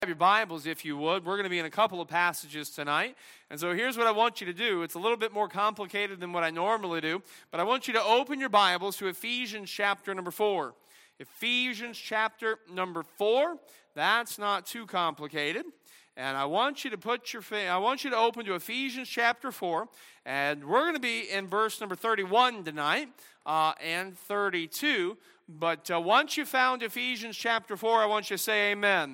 Have your Bibles, if you would. We're going to be in a couple of passages tonight. And so here's what I want you to do. It's a little bit more complicated than what I normally do, but I want you to open your Bibles to Ephesians chapter number 4. Ephesians chapter number 4. That's not too complicated. And I want you to open to Ephesians chapter 4, and we're going to be in verse number 31 tonight and 32. But once you found Ephesians chapter 4, I want you to say amen.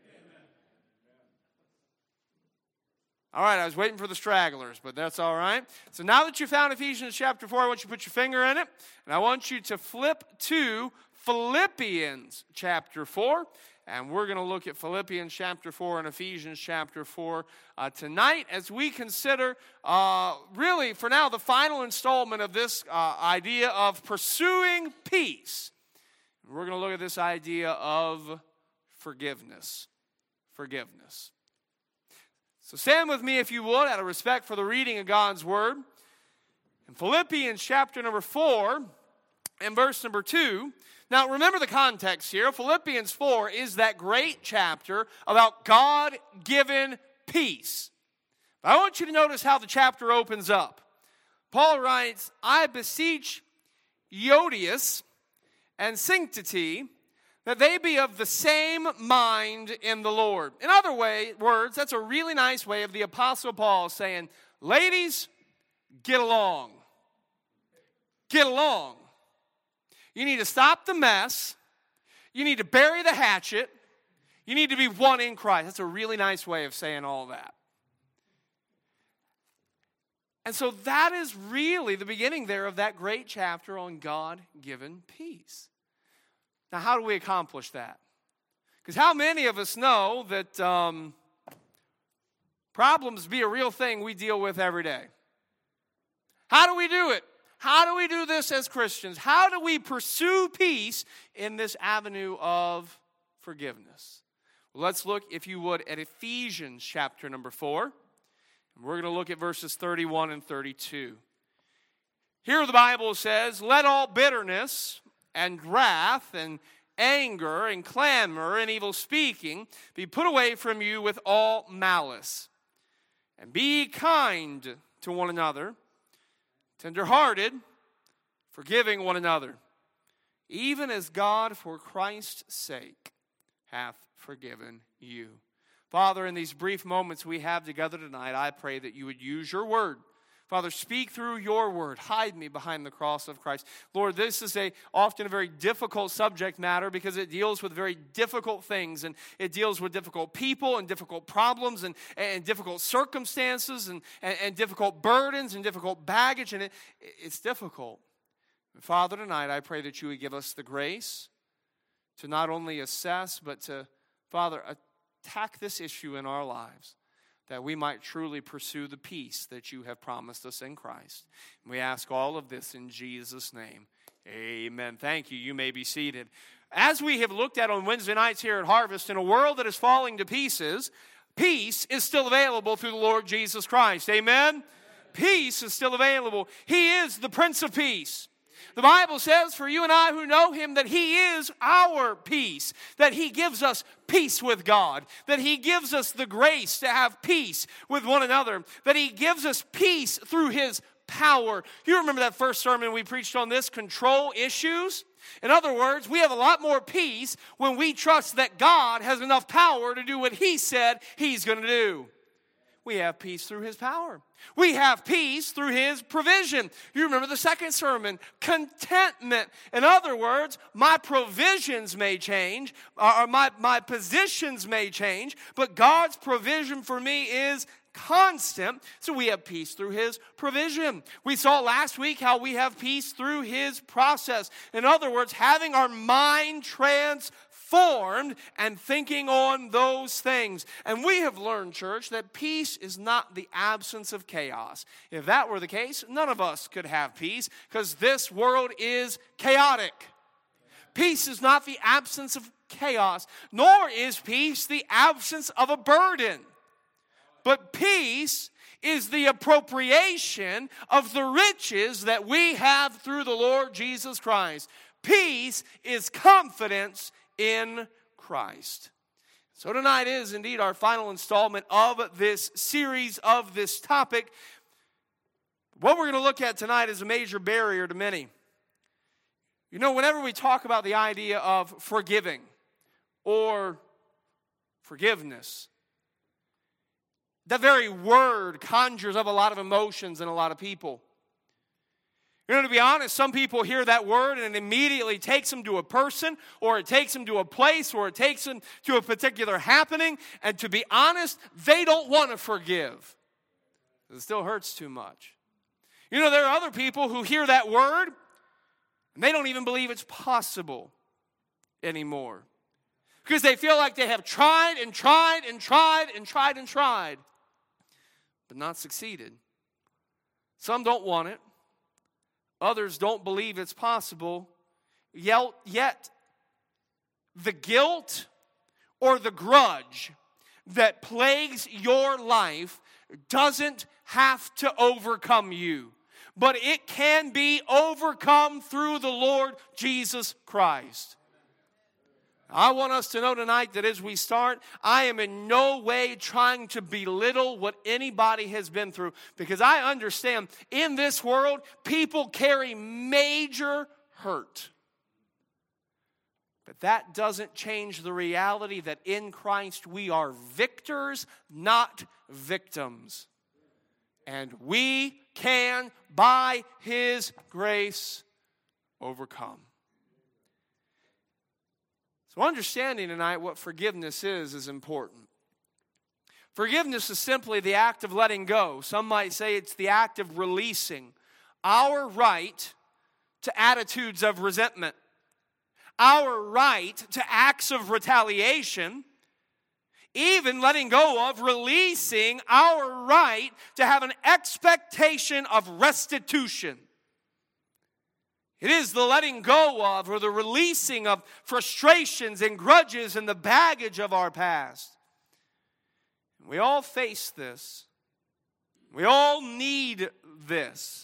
All right, I was waiting for the stragglers, but that's all right. So now that you found Ephesians chapter 4, I want you to put your finger in it, and I want you to flip to Philippians chapter 4, and we're going to look at Philippians chapter 4 and Ephesians chapter 4 tonight as we consider, really, for now, the final installment of this idea of pursuing peace. We're going to look at this idea of forgiveness. Forgiveness. So stand with me, if you would, out of respect for the reading of God's Word. In Philippians chapter number 4 and verse number 2. Now remember the context here. Philippians 4 is that great chapter about God-given peace. But I want you to notice how the chapter opens up. Paul writes, I beseech Euodias and Syntyche, that they be of the same mind in the Lord. In other words, that's a really nice way of the Apostle Paul saying, ladies, get along. Get along. You need to stop the mess. You need to bury the hatchet. You need to be one in Christ. That's a really nice way of saying all that. And so that is really the beginning there of that great chapter on God-given peace. Now, how do we accomplish that? Because how many of us know that problems be a real thing we deal with every day? How do we do it? How do we do this as Christians? How do we pursue peace in this avenue of forgiveness? Well, let's look, if you would, at Ephesians chapter number 4. And we're going to look at verses 31 and 32. Here the Bible says, let all bitterness and wrath and anger and clamor and evil speaking be put away from you with all malice. And be kind to one another, tender-hearted, forgiving one another, even as God for Christ's sake hath forgiven you. Father, in these brief moments we have together tonight, I pray that you would use your word. Father, speak through your word. Hide me behind the cross of Christ. Lord, this is often a very difficult subject matter because it deals with very difficult things, and it deals with difficult people and difficult problems and difficult circumstances and difficult burdens and difficult baggage, and it's difficult. Father, tonight I pray that you would give us the grace to not only assess, but to, Father, attack this issue in our lives, that we might truly pursue the peace that you have promised us in Christ. And we ask all of this in Jesus' name. Amen. Thank you. You may be seated. As we have looked at on Wednesday nights here at Harvest, in a world that is falling to pieces, peace is still available through the Lord Jesus Christ. Amen? Peace is still available. He is the Prince of Peace. The Bible says for you and I who know him that he is our peace, that he gives us peace with God, that he gives us the grace to have peace with one another, that he gives us peace through his power. You remember that first sermon we preached on this, control issues? In other words, we have a lot more peace when we trust that God has enough power to do what he said he's going to do. We have peace through his power. We have peace through his provision. You remember the second sermon, contentment. In other words, my provisions may change, or my positions may change, but God's provision for me is constant. So we have peace through his provision. We saw last week how we have peace through his process. In other words, having our mind transformed and thinking on those things. And we have learned, church, that peace is not the absence of chaos. If that were the case, none of us could have peace because this world is chaotic. Peace is not the absence of chaos, nor is peace the absence of a burden. But peace is the appropriation of the riches that we have through the Lord Jesus Christ. Peace is confidence in Christ. So tonight is indeed our final installment of this series, of this topic. What we're going to look at tonight is a major barrier to many. You know, whenever we talk about the idea of forgiving or forgiveness, that very word conjures up a lot of emotions in a lot of people. You know, to be honest, some people hear that word and it immediately takes them to a person, or it takes them to a place, or it takes them to a particular happening. And to be honest, they don't want to forgive. It still hurts too much. You know, there are other people who hear that word and they don't even believe it's possible anymore. Because they feel like they have tried and tried and tried and tried and tried, but not succeeded. Some don't want it. Others don't believe it's possible. Yet, the guilt or the grudge that plagues your life doesn't have to overcome you, but it can be overcome through the Lord Jesus Christ. I want us to know tonight that as we start, I am in no way trying to belittle what anybody has been through, because I understand in this world, people carry major hurt. But that doesn't change the reality that in Christ we are victors, not victims. And we can, by His grace, overcome. So understanding tonight what forgiveness is important. Forgiveness is simply the act of letting go. Some might say it's the act of releasing our right to attitudes of resentment, our right to acts of retaliation, even letting go of releasing our right to have an expectation of restitution. It is the letting go of or the releasing of frustrations and grudges and the baggage of our past. We all face this. We all need this.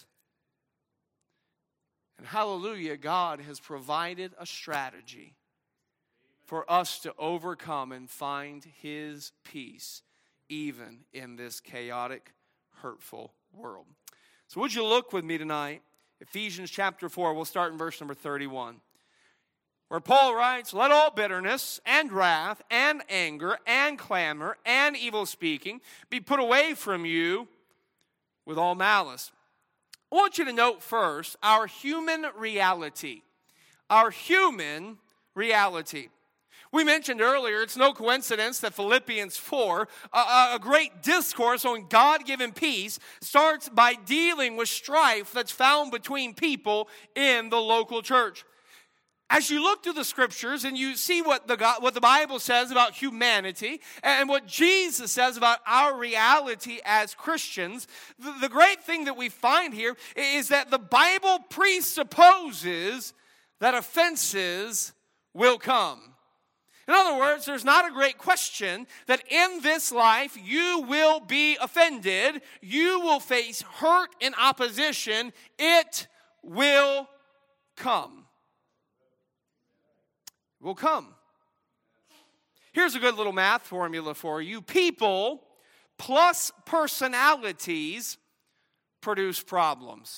And hallelujah, God has provided a strategy for us to overcome and find His peace even in this chaotic, hurtful world. So would you look with me tonight? Ephesians chapter 4, we'll start in verse number 31. Where Paul writes, "Let all bitterness and wrath and anger and clamor and evil speaking be put away from you with all malice." I want you to note first our human reality. Our human reality. We mentioned earlier, it's no coincidence that Philippians 4, a great discourse on God-given peace, starts by dealing with strife that's found between people in the local church. As you look through the scriptures and you see what the Bible says about humanity and what Jesus says about our reality as Christians, the great thing that we find here is that the Bible presupposes that offenses will come. In other words, there's not a great question that in this life you will be offended, you will face hurt and opposition, it will come. It will come. Here's a good little math formula for you. People plus personalities produce problems.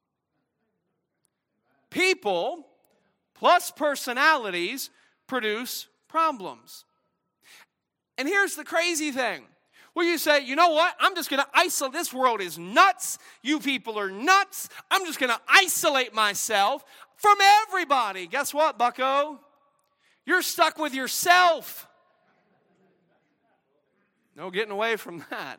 People plus personalities produce problems. And here's the crazy thing. Well, you say, you know what? I'm just going to isolate. This world is nuts. You people are nuts. I'm just going to isolate myself from everybody. Guess what, bucko? You're stuck with yourself. No getting away from that.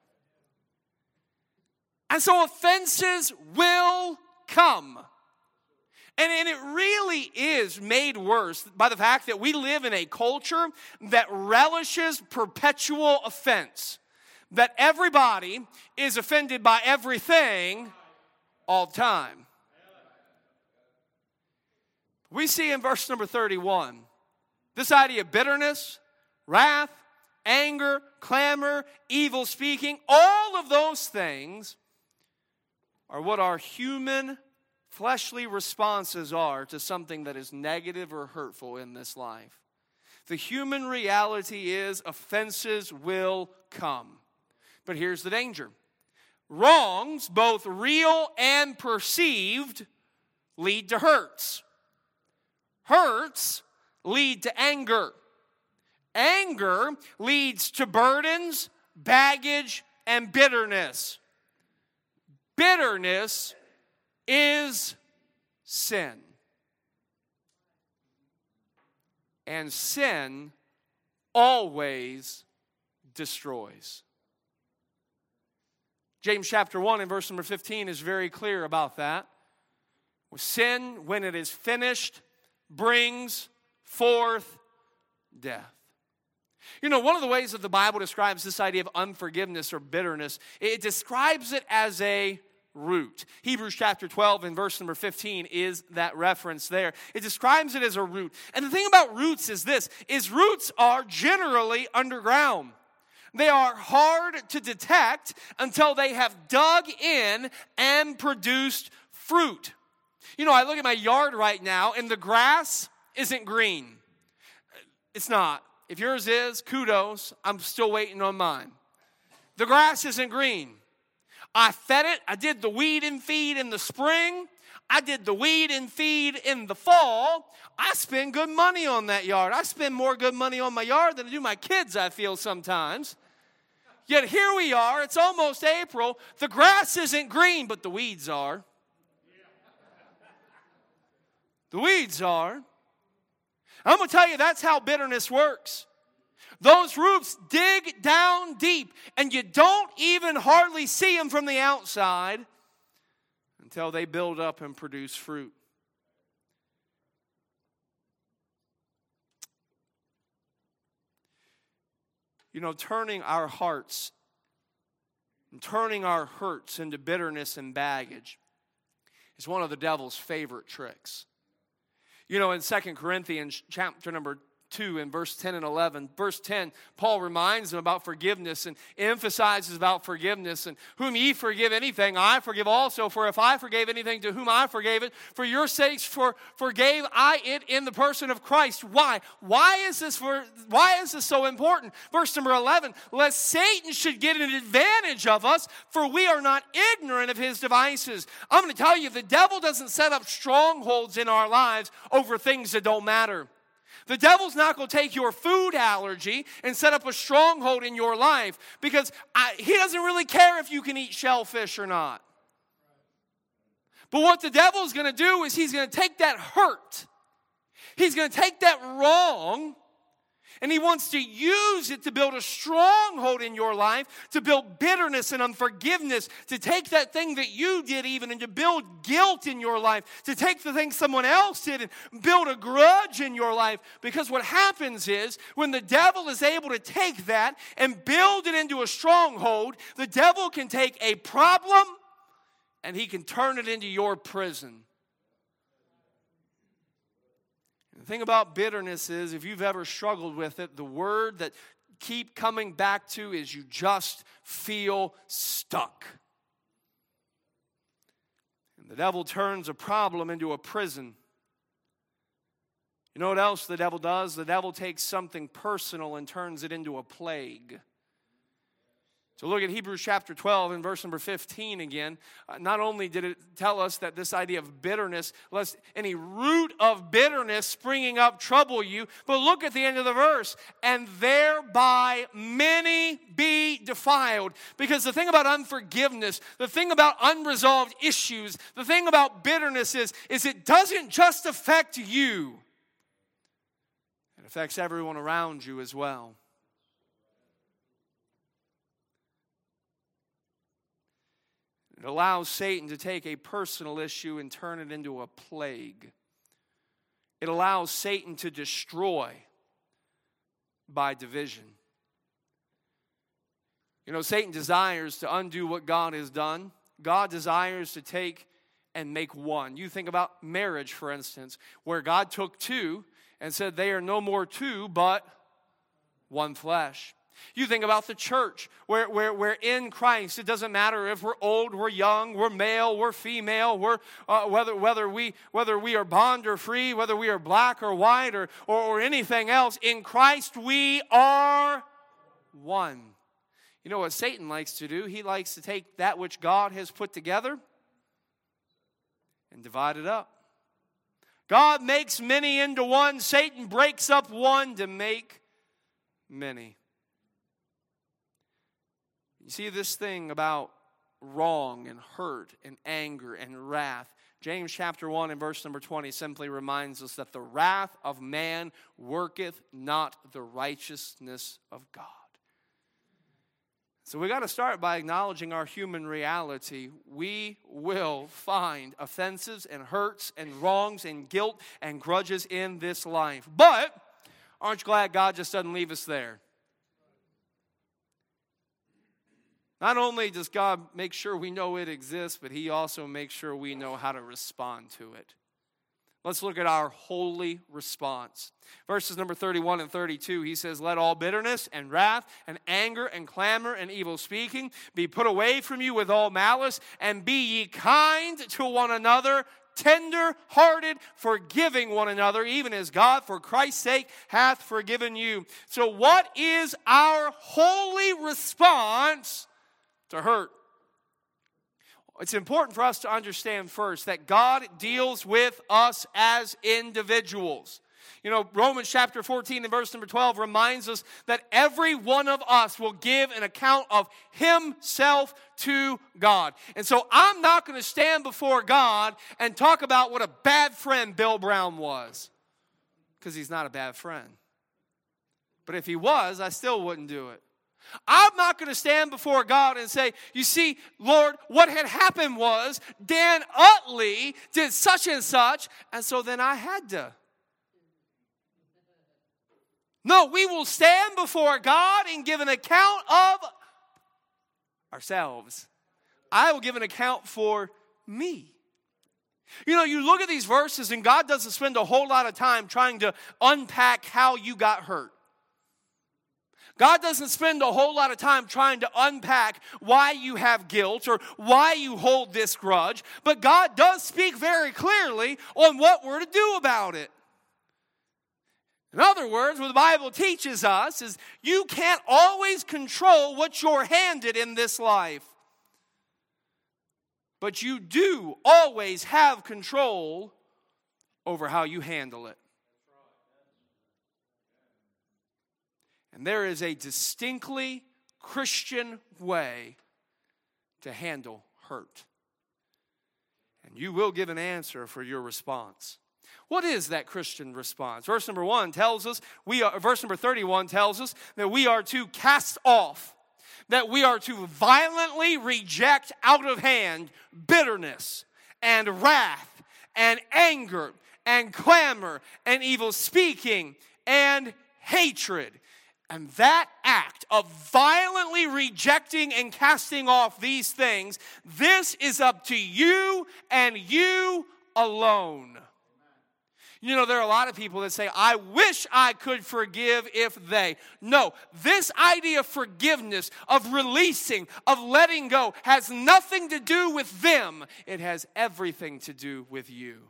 And so offenses will come. And it really is made worse by the fact that we live in a culture that relishes perpetual offense. That everybody is offended by everything all the time. We see in verse number 31, this idea of bitterness, wrath, anger, clamor, evil speaking, all of those things are what our human fleshly responses are to something that is negative or hurtful in this life. The human reality is offenses will come. But here's the danger. Wrongs, both real and perceived, lead to hurts. Hurts lead to anger. Anger leads to burdens, baggage, and bitterness. Bitterness is sin. And sin always destroys. James chapter 1 and verse number 15 is very clear about that. Sin, when it is finished, brings forth death. You know, one of the ways that the Bible describes this idea of unforgiveness or bitterness, it describes it as a root. Hebrews chapter 12 and verse number 15 is that reference there. It describes it as a root. And the thing about roots is this, is roots are generally underground. They are hard to detect until they have dug in and produced fruit. You know, I look at my yard right now and the grass isn't green. It's not. If yours is, kudos. I'm still waiting on mine. The grass isn't green. I fed it. I did the weed and feed in the spring. I did the weed and feed in the fall. I spend good money on that yard. I spend more good money on my yard than I do my kids, I feel sometimes. Yet here we are. It's almost April. The grass isn't green, but the weeds are. The weeds are. I'm going to tell you, that's how bitterness works. Those roots dig down deep, and you don't even hardly see them from the outside until they build up and produce fruit. You know, turning our hearts and turning our hurts into bitterness and baggage is one of the devil's favorite tricks. You know, in 2 Corinthians chapter number 2 in verse 10 and 11. Verse 10, Paul reminds them about forgiveness and emphasizes about forgiveness. And whom ye forgive anything, I forgive also. For if I forgave anything to whom I forgave it, for your sakes forgave I it in the person of Christ. Why? Why is this so important? Verse number 11, lest Satan should get an advantage of us, for we are not ignorant of his devices. I'm going to tell you, the devil doesn't set up strongholds in our lives over things that don't matter. The devil's not going to take your food allergy and set up a stronghold in your life because he doesn't really care if you can eat shellfish or not. But what the devil's going to do is he's going to take that hurt. He's going to take that wrong and he wants to use it to build a stronghold in your life, to build bitterness and unforgiveness, to take that thing that you did even and to build guilt in your life, to take the thing someone else did and build a grudge in your life. Because what happens is when the devil is able to take that and build it into a stronghold, the devil can take a problem and he can turn it into your prison. The thing about bitterness is, if you've ever struggled with it, the word that keep coming back to is you just feel stuck. And the devil turns a problem into a prison. You know what else the devil does? The devil takes something personal and turns it into a plague. So look at Hebrews chapter 12 and verse number 15 again. Not only did it tell us that this idea of bitterness, lest any root of bitterness springing up trouble you, but look at the end of the verse. And thereby many be defiled. Because the thing about unforgiveness, the thing about unresolved issues, the thing about bitterness is it doesn't just affect you. It affects everyone around you as well. It allows Satan to take a personal issue and turn it into a plague. It allows Satan to destroy by division. You know, Satan desires to undo what God has done. God desires to take and make one. You think about marriage, for instance, where God took two and said they are no more two, but one flesh. You think about the church, where we're in Christ. It doesn't matter if we're old, we're young, we're male, we're female, whether we are bond or free, whether we are black or white or anything else. In Christ we are one. You know what Satan likes to do? He likes to take that which God has put together and divide it up. God makes many into one. Satan breaks up one to make many. You see this thing about wrong and hurt and anger and wrath. James chapter 1 and verse number 20 simply reminds us that the wrath of man worketh not the righteousness of God. So we got to start by acknowledging our human reality. We will find offenses and hurts and wrongs and guilt and grudges in this life. But aren't you glad God just doesn't leave us there? Not only does God make sure we know it exists, but He also makes sure we know how to respond to it. Let's look at our holy response. Verses number 31 and 32, he says, "Let all bitterness and wrath and anger and clamor and evil speaking be put away from you with all malice, and be ye kind to one another, tender-hearted, forgiving one another, even as God for Christ's sake hath forgiven you." So what is our holy response to hurt? It's important for us to understand first that God deals with us as individuals. You know, Romans chapter 14 and verse number 12 reminds us that every one of us will give an account of himself to God. And so I'm not going to stand before God and talk about what a bad friend Bill Brown was, because he's not a bad friend. But if he was, I still wouldn't do it. I'm not going to stand before God and say, "You see, Lord, what had happened was Dan Utley did such and such, and so then I had to." No, we will stand before God and give an account of ourselves. I will give an account for me. You know, you look at these verses and God doesn't spend a whole lot of time trying to unpack how you got hurt. God doesn't spend a whole lot of time trying to unpack why you have guilt or why you hold this grudge. But God does speak very clearly on what we're to do about it. In other words, what the Bible teaches us is you can't always control what you're handed in this life. But you do always have control over how you handle it. And there is a distinctly Christian way to handle hurt. And you will give an answer for your response. What is that Christian response? Verse number 1 tells us, verse number 31 tells us that we are to cast off, that we are to violently reject out of hand bitterness and wrath and anger and clamor and evil speaking and hatred. And that act of violently rejecting and casting off these things, this is up to you and you alone. You know, there are a lot of people that say, "I wish I could forgive if they." No, this idea of forgiveness, of releasing, of letting go, has nothing to do with them. It has everything to do with you.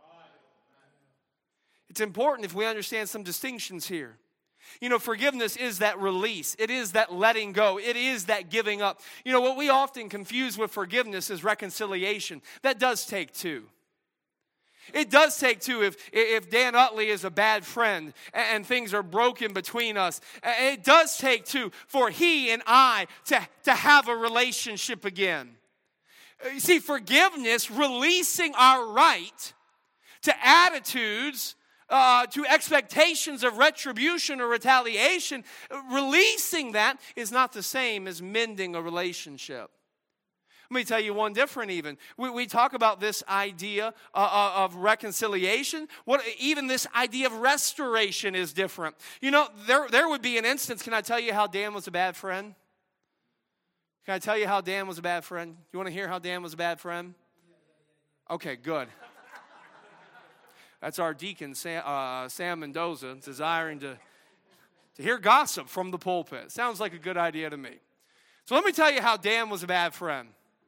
It's important if we understand some distinctions here. You know, forgiveness is that release. It is that letting go. It is that giving up. You know, what we often confuse with forgiveness is reconciliation. That does take two. It does take two. If Dan Utley is a bad friend and things are broken between us, it does take two for he and I to have a relationship again. You see, forgiveness, releasing our right to attitudes, to expectations of retribution or retaliation, releasing that is not the same as mending a relationship. Let me tell you one different even. We talk about this idea of reconciliation. Even this idea of restoration is different. You know, there would be an instance, can I tell you how Dan was a bad friend? Can I tell you how Dan was a bad friend? You want to hear how Dan was a bad friend? Okay, good. That's our deacon, Sam Mendoza, desiring to To hear gossip from the pulpit. Sounds like a good idea to me. So let me tell you how Dan was a bad friend.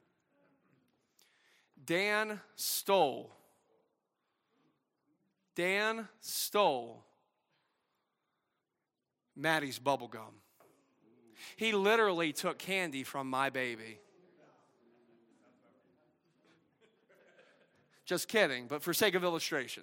Dan stole Maddie's bubble gum. He literally took candy from my baby. Just kidding, but for sake of illustration.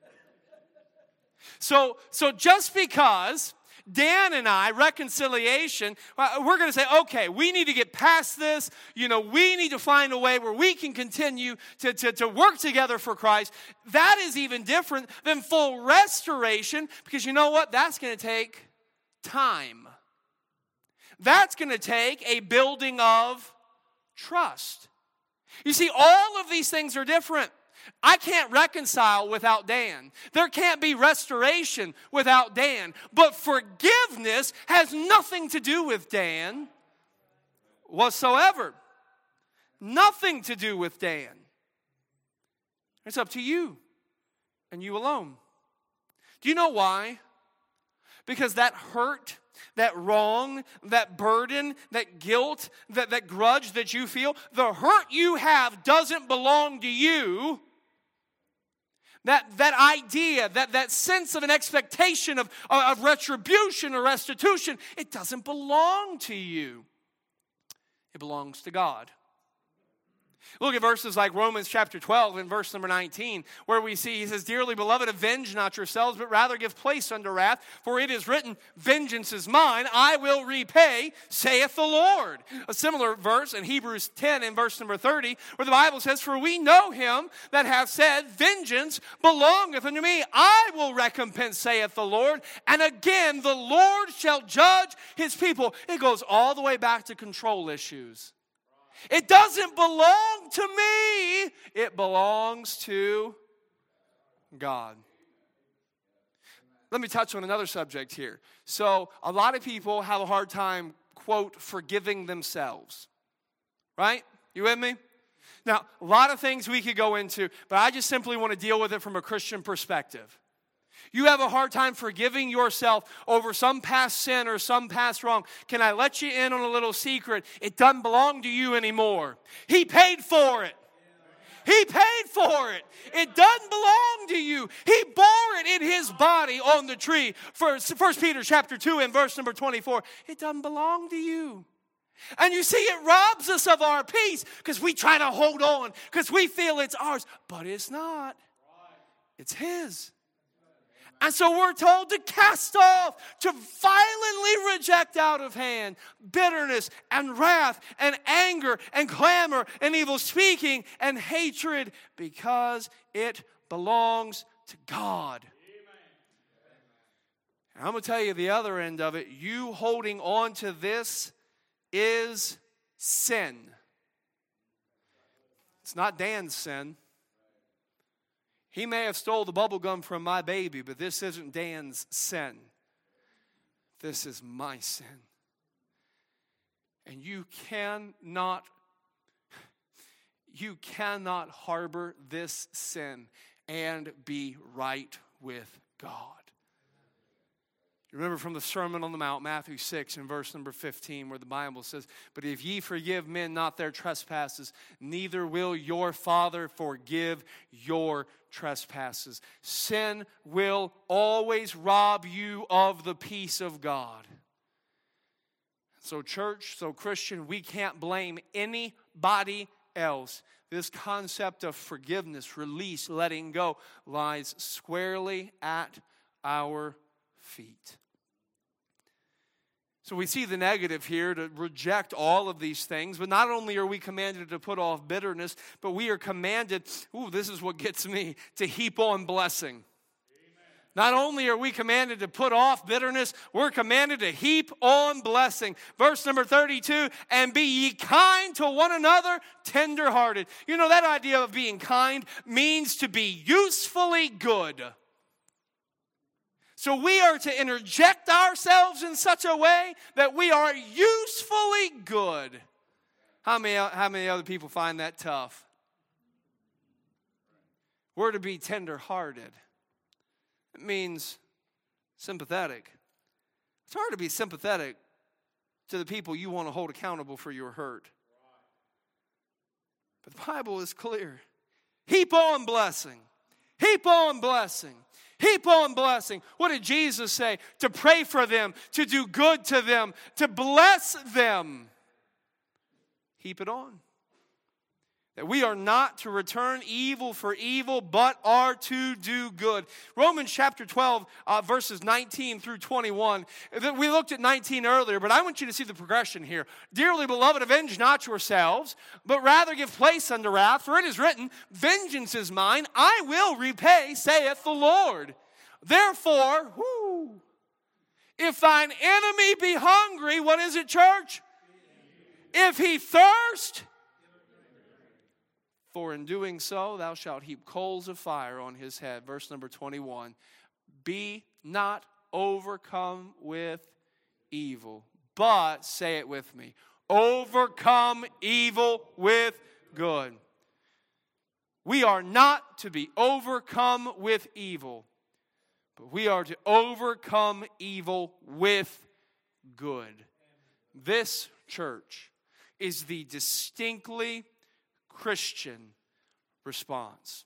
So just because Dan and I, reconciliation, we're going to say, okay, we need to get past this. We need to find a way where we can continue to work together for Christ. That is even different than full restoration, because you know what? That's going to take time. That's going to take a building of trust. You see, all of these things are different. I can't reconcile without Dan. There can't be restoration without Dan. But forgiveness has nothing to do with Dan whatsoever. Nothing to do with Dan. It's up to you and you alone. Do you know why? Because that hurt, that wrong, that burden, that guilt, that grudge that you feel, the hurt you have doesn't belong to you. That idea, that sense of an expectation of retribution or restitution, it doesn't belong to you. It belongs to God. Look at verses like Romans chapter 12 and verse number 19, where we see, he says, "Dearly beloved, avenge not yourselves, but rather give place unto wrath, for it is written, vengeance is mine, I will repay, saith the Lord." A similar verse in Hebrews 10 and verse number 30, where the Bible says, "For we know him that hath said, vengeance belongeth unto me, I will recompense, saith the Lord, and again the Lord shall judge his people." It goes all the way back to control issues. It doesn't belong to me. It belongs to God. Let me touch on another subject here. So a lot of people have a hard time, quote, forgiving themselves. Right? You with me? Now, a lot of things we could go into, but I just simply want to deal with it from a Christian perspective. You have a hard time forgiving yourself over some past sin or some past wrong. Can I let you in on a little secret? It doesn't belong to you anymore. He paid for it. He paid for it. It doesn't belong to you. He bore it in his body on the tree. 1 Peter chapter 2 and verse number 24. It doesn't belong to you. And you see, it robs us of our peace because we try to hold on because we feel it's ours. But it's not. It's his. And so we're told to cast off, to violently reject out of hand bitterness and wrath and anger and clamor and evil speaking and hatred, because it belongs to God. And I'm going to tell you the other end of it. You holding on to this is sin. It's not Dan's sin. He may have stole the bubble gum from my baby, but this isn't Dan's sin. This is my sin. And you cannot harbor this sin and be right with God. You remember from the Sermon on the Mount, Matthew 6 and verse number 15, where the Bible says, "But if ye forgive men not their trespasses, neither will your Father forgive your trespasses." Sin will always rob you of the peace of God. So church, so Christian, we can't blame anybody else. This concept of forgiveness, release, letting go, lies squarely at our feet. So we see the negative here, to reject all of these things. But not only are we commanded to put off bitterness, but we are commanded, this is what gets me, to heap on blessing. Amen. Not only are we commanded to put off bitterness, we're commanded to heap on blessing. Verse number 32, "And be ye kind to one another, tenderhearted." You know, that idea of being kind means to be usefully good. So we are to interject ourselves in such a way that we are usefully good. How many other people find that tough? We're to be tender-hearted. It means sympathetic. It's hard to be sympathetic to the people you want to hold accountable for your hurt. But the Bible is clear. Heap on blessing. Heap on blessing. Heap on blessing. What did Jesus say? To pray for them, to do good to them, to bless them. Heap it on. That we are not to return evil for evil, but are to do good. Romans chapter 12, verses 19 through 21. We looked at 19 earlier, but I want you to see the progression here. Dearly beloved, avenge not yourselves, but rather give place unto wrath. For it is written, vengeance is mine, I will repay, saith the Lord. Therefore, if thine enemy be hungry, what is it, church? If he thirst, for in doing so, thou shalt heap coals of fire on his head. Verse number 21. Be not overcome with evil, but, say it with me, overcome evil with good. We are not to be overcome with evil, but we are to overcome evil with good. This, church, is the distinctly Christian response.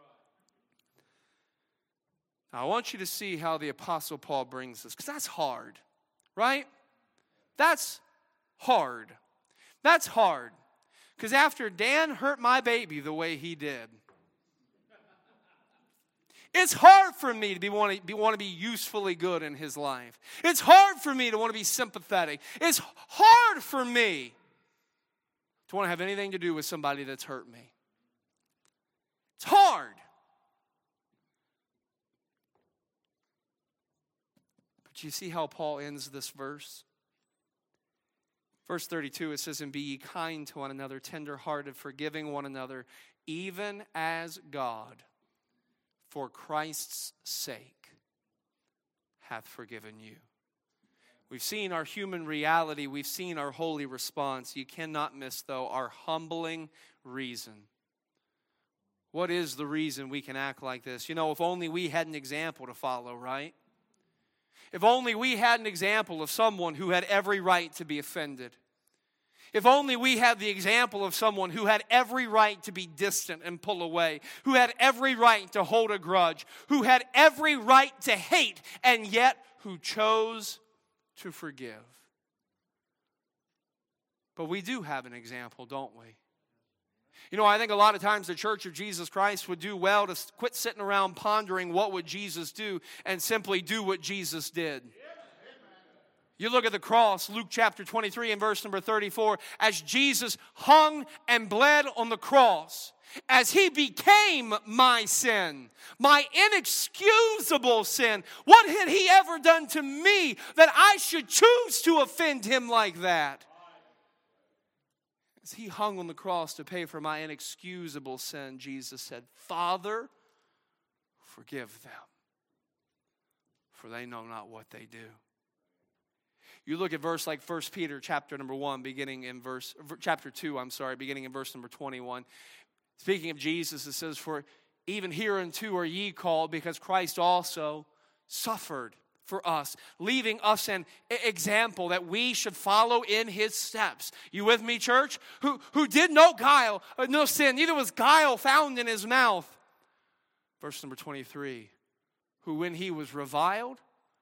Now, I want you to see how the Apostle Paul brings this, because that's hard, right? That's hard. That's hard. Because after Dan hurt my baby the way he did, it's hard for me to want to be usefully good in his life. It's hard for me to want to be sympathetic. It's hard for me to want to have anything to do with somebody that's hurt me. It's hard. But you see how Paul ends this verse? Verse 32, it says, and be ye kind to one another, tender-hearted, forgiving one another, even as God, for Christ's sake, hath forgiven you. We've seen our human reality. We've seen our holy response. You cannot miss, though, our humbling reason. What is the reason we can act like this? You know, if only we had an example to follow, right? If only we had an example of someone who had every right to be offended. If only we had the example of someone who had every right to be distant and pull away, who had every right to hold a grudge, who had every right to hate, and yet who chose to forgive. But we do have an example, don't we? You know, I think a lot of times the Church of Jesus Christ would do well to quit sitting around pondering what would Jesus do and simply do what Jesus did. You look at the cross, Luke chapter 23 and verse number 34, as Jesus hung and bled on the cross, as he became my sin, my inexcusable sin. What had he ever done to me that I should choose to offend him like that? As he hung on the cross to pay for my inexcusable sin, Jesus said, Father, forgive them, for they know not what they do. You look at verse like 1 Peter chapter number 1, beginning in chapter 2, beginning in verse number 21. Speaking of Jesus, it says, for even hereunto are ye called, because Christ also suffered for us, leaving us an example that we should follow in his steps. You with me, church? Who did no guile, no sin, neither was guile found in his mouth. Verse number 23, who when he was reviled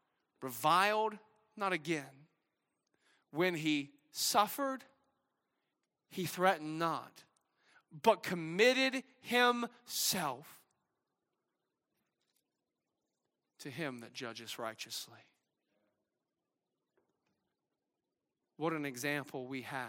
not again. When he suffered, he threatened not, but committed himself to him that judges righteously. What an example we have.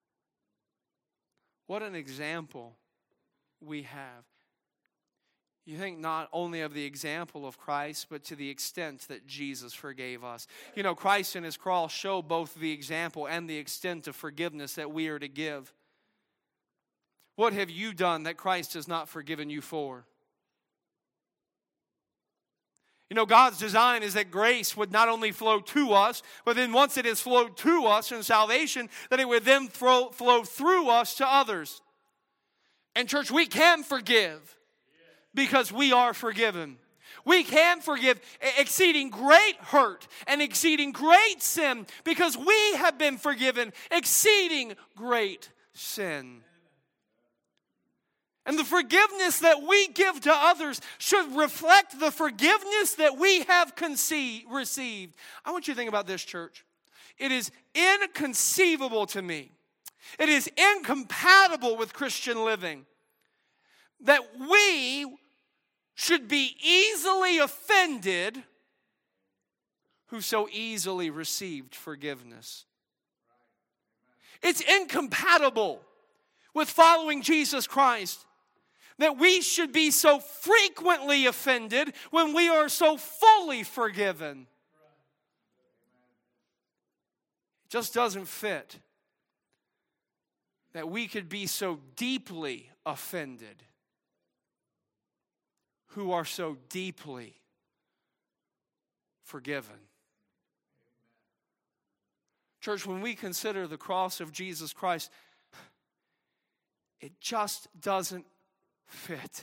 What an example we have. You think not only of the example of Christ, but to the extent that Jesus forgave us. You know, Christ and his cross show both the example and the extent of forgiveness that we are to give. What have you done that Christ has not forgiven you for? You know, God's design is that grace would not only flow to us, but then once it has flowed to us in salvation, that it would then flow through us to others. And church, we can forgive because we are forgiven. We can forgive exceeding great hurt and exceeding great sin because we have been forgiven exceeding great sin. And the forgiveness that we give to others should reflect the forgiveness that we have received. I want you to think about this, church. It is inconceivable to me. It is incompatible with Christian living that we should be easily offended who so easily received forgiveness. It's incompatible with following Jesus Christ that we should be so frequently offended when we are so fully forgiven. It just doesn't fit that we could be so deeply offended who are so deeply forgiven. Church, when we consider the cross of Jesus Christ, it just doesn't fit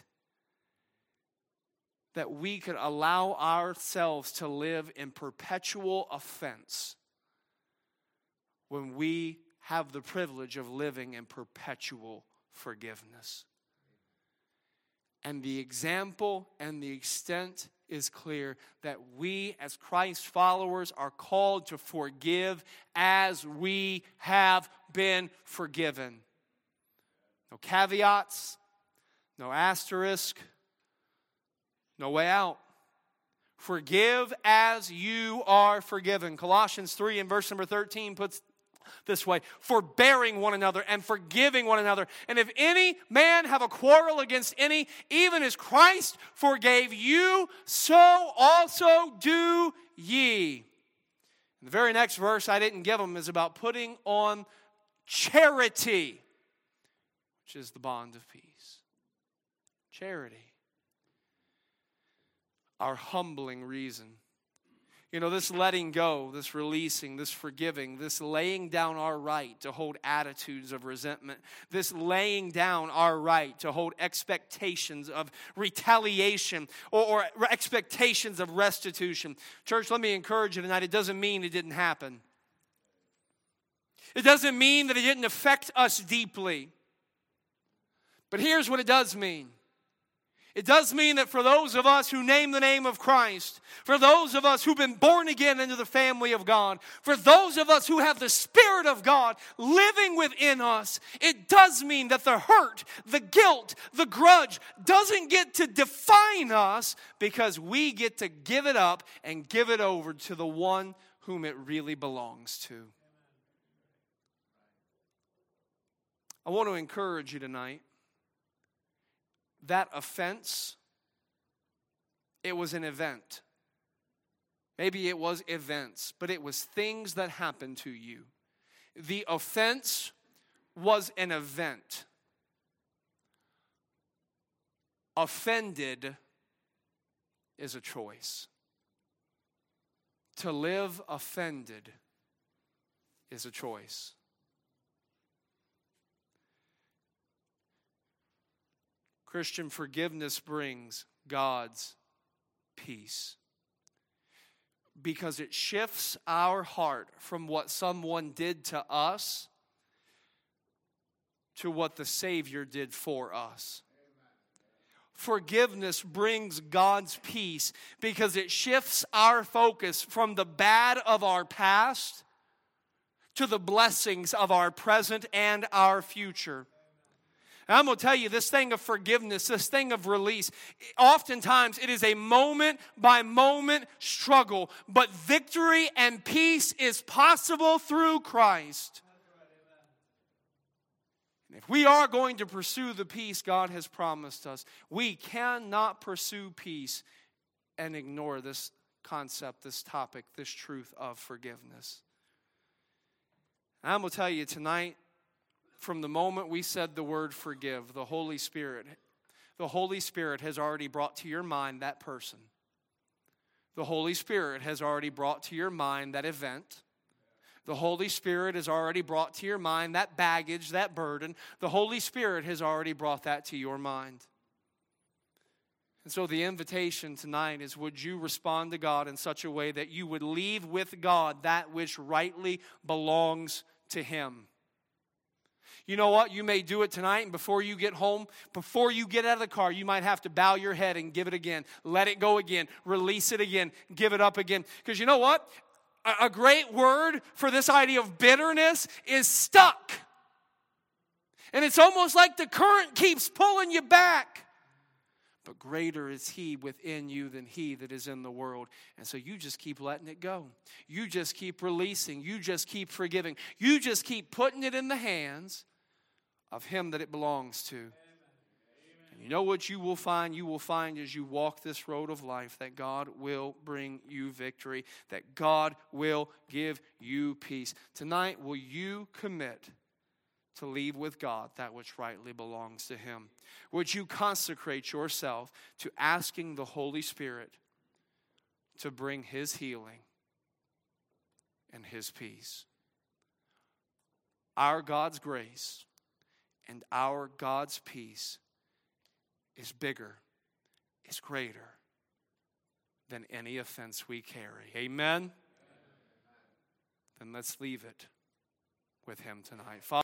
that we could allow ourselves to live in perpetual offense when we have the privilege of living in perpetual forgiveness. And the example and the extent is clear that we as Christ followers are called to forgive as we have been forgiven. No caveats, no asterisk, no way out. Forgive as you are forgiven. Colossians 3 and verse number 13 puts this way: forbearing one another and forgiving one another. And if any man have a quarrel against any, even as Christ forgave you, so also do ye. And the very next verse I didn't give them is about putting on charity, which is the bond of peace. Charity. Our humbling reason. You know, this letting go, this releasing, this forgiving, this laying down our right to hold attitudes of resentment, this laying down our right to hold expectations of retaliation or expectations of restitution. Church, let me encourage you tonight, it doesn't mean it didn't happen. It doesn't mean that it didn't affect us deeply. But here's what it does mean. It does mean that for those of us who name the name of Christ, for those of us who've been born again into the family of God, for those of us who have the Spirit of God living within us, it does mean that the hurt, the guilt, the grudge doesn't get to define us because we get to give it up and give it over to the one whom it really belongs to. I want to encourage you tonight. That offense, it was an event. Maybe it was events, but it was things that happened to you. The offense was an event. Offended is a choice. To live offended is a choice. Christian forgiveness brings God's peace because it shifts our heart from what someone did to us to what the Savior did for us. Forgiveness brings God's peace because it shifts our focus from the bad of our past to the blessings of our present and our future. And I'm going to tell you, this thing of forgiveness, this thing of release, oftentimes it is a moment-by-moment struggle. But victory and peace is possible through Christ. And if we are going to pursue the peace God has promised us, we cannot pursue peace and ignore this concept, this topic, this truth of forgiveness. And I'm going to tell you tonight, from the moment we said the word forgive, the Holy Spirit has already brought to your mind that person. The Holy Spirit has already brought to your mind that event. The Holy Spirit has already brought to your mind that baggage, that burden. The Holy Spirit has already brought that to your mind. And so the invitation tonight is, would you respond to God in such a way that you would leave with God that which rightly belongs to Him? You know what? You may do it tonight, and before you get home, before you get out of the car, you might have to bow your head and give it again. Let it go again. Release it again. Give it up again. Because you know what? A great word for this idea of bitterness is stuck. And it's almost like the current keeps pulling you back. But greater is He within you than he that is in the world. And so you just keep letting it go. You just keep releasing. You just keep forgiving. You just keep putting it in the hands of Him that it belongs to. And you know what you will find? You will find as you walk this road of life that God will bring you victory, that God will give you peace. Tonight, will you commit to leave with God that which rightly belongs to Him? Would you consecrate yourself to asking the Holy Spirit to bring His healing and His peace? Our God's grace and our God's peace is bigger, is greater than any offense we carry. Amen? Then let's leave it with Him tonight. Father,